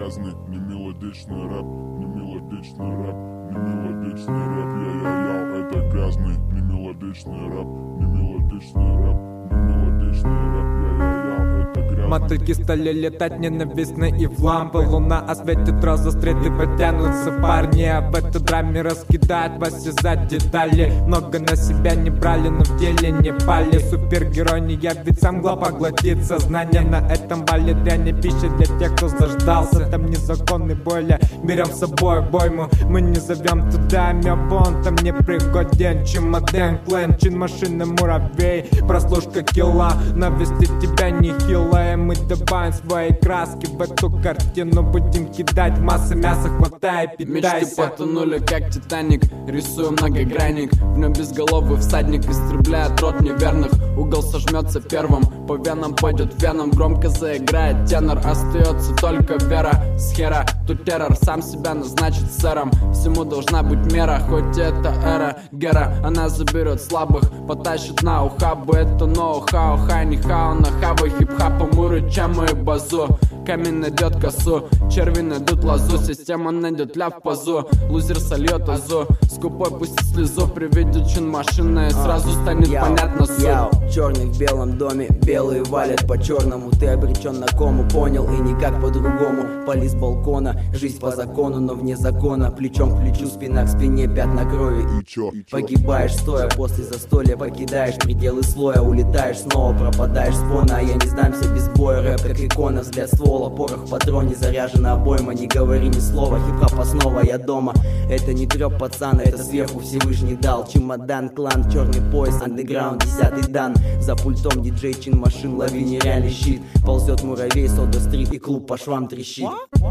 грязный, не мелодичный рэп, не мелодичный рэп, не мелодичный рэп, я, это грязный, не мелодичный рэп, не мелодичный рэп, не мелодичный рэп, я, это грязный. Мотыльки стали летать ненавистно и в лампы. Луна осветит розы, стреты потянутся парни. Об этой драме раскидают вас из-за деталей. Много на себя не брали, но в деле не пали. Супергерой не я, ведь сам мгла поглотит сознание. На этом бале дрянь пища для тех, кто заждался. Там незаконный бойлер, берем с собой бойму. Мы не зовем туда мёбон, там не пригоден. Чемодан, клен, чин машины, муравей. Прослушка килла, навестить тебя нехилая. Мы добавим свои краски в эту картину. Будем кидать массы мяса, хватай, питайся. Мечты потонули, как Титаник. Рисую многогранник, в нем безголовый всадник истребляет род неверных. Угол сожмется первым, по венам пойдет веном. Громко заиграет тенор, остается только вера. Схера, тут террор, сам себя назначит сэром. Всему должна быть мера, хоть это эра Гера. Она заберет слабых, потащит на ухабы. Это ноу-хау, хай не хау, на хавы хип-хапа. Мы рычам и базу, камень найдет косу, черви найдут лозу, система найдет ля в позу. Лузер сольет азу, скупой пустит слезу. Приведет чин машина и сразу станет понятно суть. Черный в белом доме, белые валят по черному. Ты обречен на кому, понял, и никак по-другому. Пали с балкона, жизнь по закону, но вне закона. Плечом к плечу, спина к спине, пятна крови. И чё? Погибаешь стоя, после застолья покидаешь пределы слоя. Улетаешь снова, пропадаешь с фона. А я не сдамся без боя, рэп как икона. Взгляд ствола, порох в патроне, заряжена обойма. Не говори ни слова, хип-хоп основа, я дома. Это не трёп пацана, это сверху Всевышний дал. Чемодан, клан, черный пояс, андеграунд, 10-й дан. За пультом диджей, чин машин, лови нереальный щит. Ползет муравей, сода стрит и клуб по швам трещит.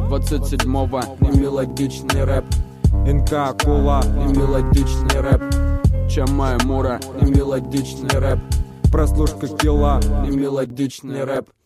27-го, не мелодичный рэп. Инка, акула, не мелодичный рэп. Чамай Мура, не мелодичный рэп. прослушка килла. Не мелодичный рэп.